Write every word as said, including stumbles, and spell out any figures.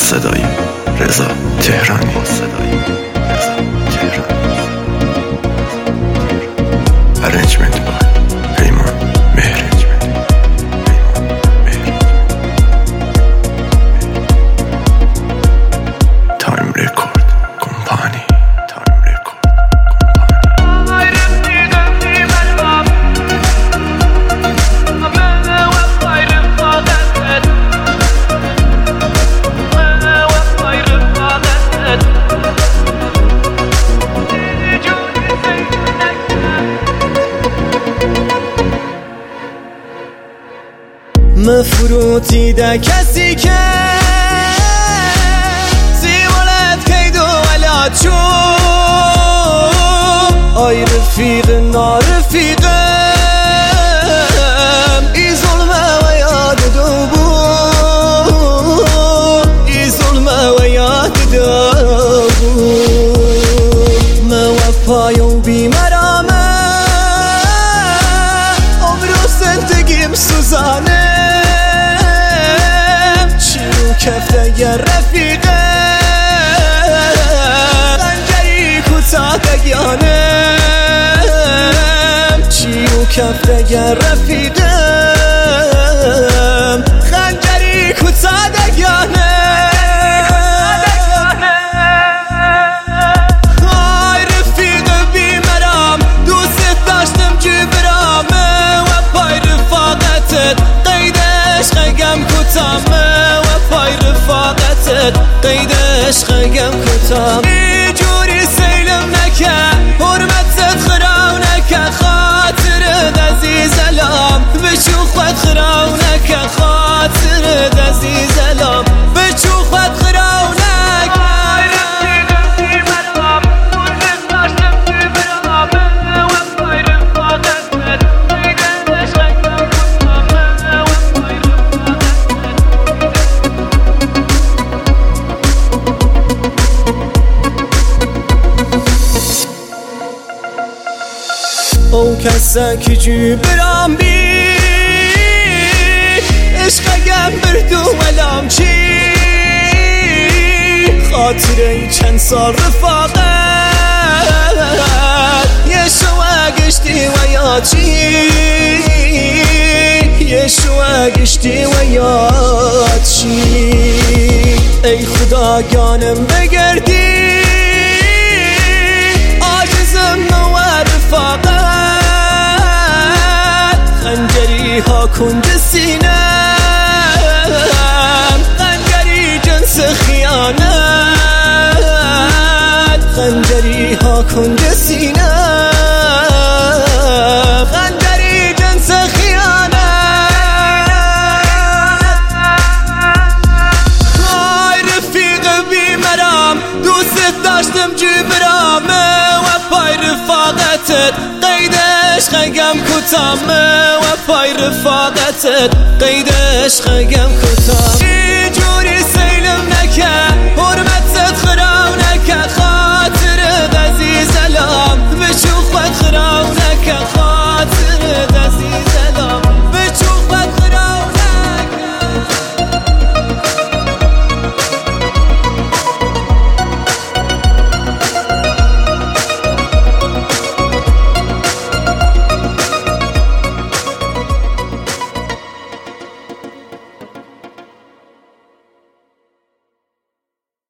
صدای رضا تهرانی. با صدای رضا تهرانی. Arrangement by پیمان مهری. Time Record Company. Time Record مفروتیده کسی که زیولت کید و ولاد شو آی رفیق نارفیقم ای ظلمه و یاد دو بو ای ظلمه و یاد دو بو موفای و بیمرامه عمرو زندگیم سوزانه کفته ی رفیقم خنجری کوتاه دگیانم چی و کفته ی رفیقم خنجری کوتاه دگیانم های رفیق بیمرام دوست داشتم جبرامه و پای رفاقتت قید عشقم کوتامه پای رفاقتت قید عشقم کتام ای جوری سیلم نکن حرمتت خراو نکن خاطرت عزیز الام بچو خود خراو نکن خاطرت عزیز الام بچو خود خراو نکن او کسا که جو برام بی عشقم بردو ولام چی خاطره چند سال رفاقت یه شوه گشتی و یا چی یه شوه گشتی و یا چی ای خدا گانم بگردی عاجزم و رفاقت خنجری ها کند سینم خنجری جنس خیانت خنجری ها کند سینم خنجری جنس خیانت های رفیق بیمرام دوست داشتم جبرامه و پای رفاقتت قید عشقم کتامه و پای رفاقتت قید عشقم کتامه